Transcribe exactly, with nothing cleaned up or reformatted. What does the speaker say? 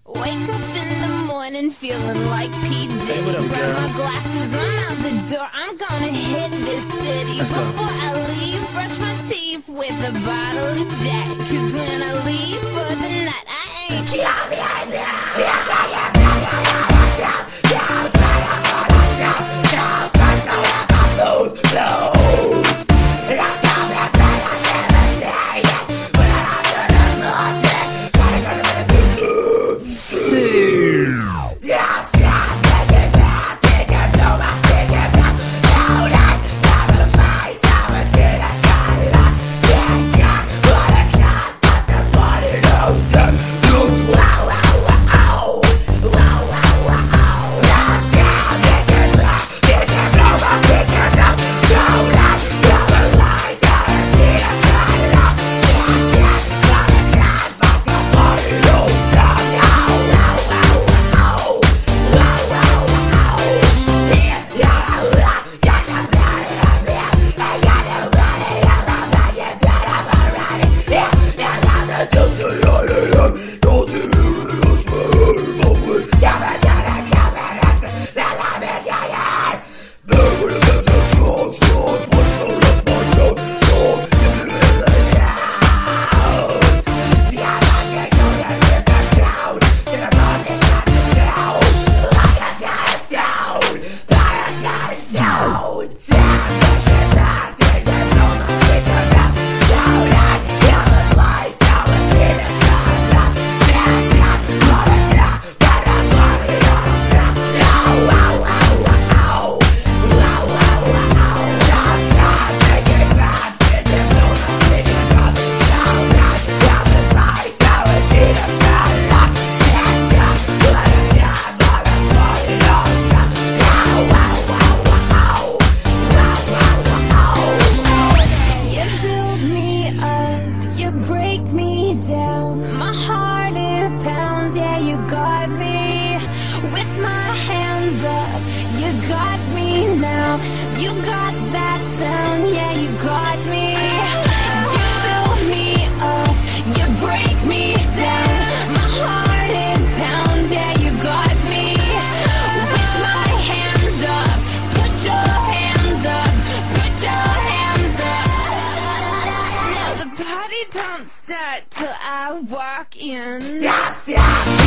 Wake up in the morning feeling like P. Diddy. Hey, what up, Grab girl? my glasses, I'm out the door. I'm gonna hit this city. Let's go. Before I leave, brush my teeth with a bottle of Jack. Cause when I leave for the night, I with my hands up, you got me now. You got that sound, yeah, you got me. You build me up, you break me down. My heart it pounds, yeah, you got me. With my hands up, put your hands up, put your hands up. Now the party don't start till I walk in. Yes, yes.